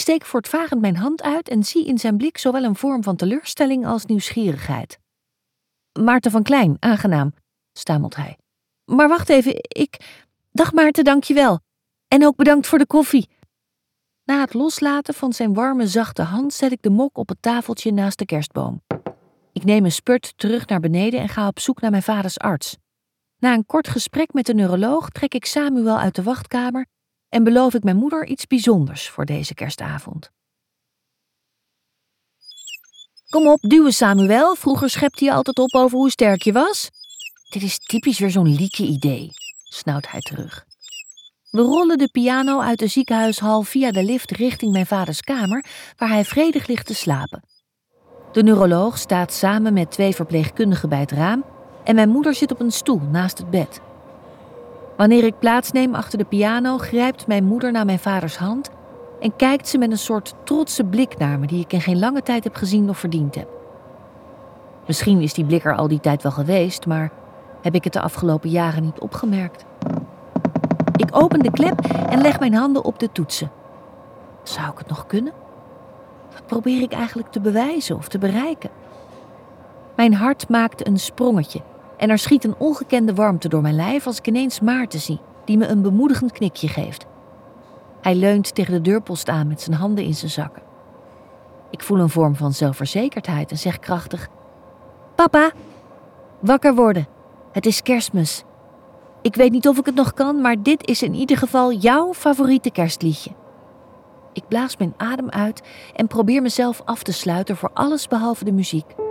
steek voortvarend mijn hand uit en zie in zijn blik zowel een vorm van teleurstelling als nieuwsgierigheid. Maarten van Klein, aangenaam, stamelt hij. Maar wacht even, Dag Maarten, dankjewel. En ook bedankt voor de koffie. Na het loslaten van zijn warme, zachte hand zet ik de mok op het tafeltje naast de kerstboom. Ik neem een spurt terug naar beneden en ga op zoek naar mijn vaders arts. Na een kort gesprek met de neuroloog trek ik Samuel uit de wachtkamer en beloof ik mijn moeder iets bijzonders voor deze kerstavond. Kom op, duwen Samuel. Vroeger schepte je altijd op over hoe sterk je was. Dit is typisch weer zo'n lieke idee, snauwt hij terug. We rollen de piano uit de ziekenhuishal via de lift richting mijn vaders kamer, waar hij vredig ligt te slapen. De neuroloog staat samen met 2 verpleegkundigen bij het raam en mijn moeder zit op een stoel naast het bed. Wanneer ik plaatsneem achter de piano, grijpt mijn moeder naar mijn vaders hand en kijkt ze met een soort trotse blik naar me die ik in geen lange tijd heb gezien of verdiend heb. Misschien is die blik er al die tijd wel geweest, maar heb ik het de afgelopen jaren niet opgemerkt. Ik open de klep en leg mijn handen op de toetsen. Zou ik het nog kunnen? Wat probeer ik eigenlijk te bewijzen of te bereiken? Mijn hart maakt een sprongetje en er schiet een ongekende warmte door mijn lijf als ik ineens Maarten zie, die me een bemoedigend knikje geeft. Hij leunt tegen de deurpost aan met zijn handen in zijn zakken. Ik voel een vorm van zelfverzekerdheid en zeg krachtig: Papa, wakker worden. Het is Kerstmis. Ik weet niet of ik het nog kan, maar dit is in ieder geval jouw favoriete kerstliedje. Ik blaas mijn adem uit en probeer mezelf af te sluiten voor alles behalve de muziek.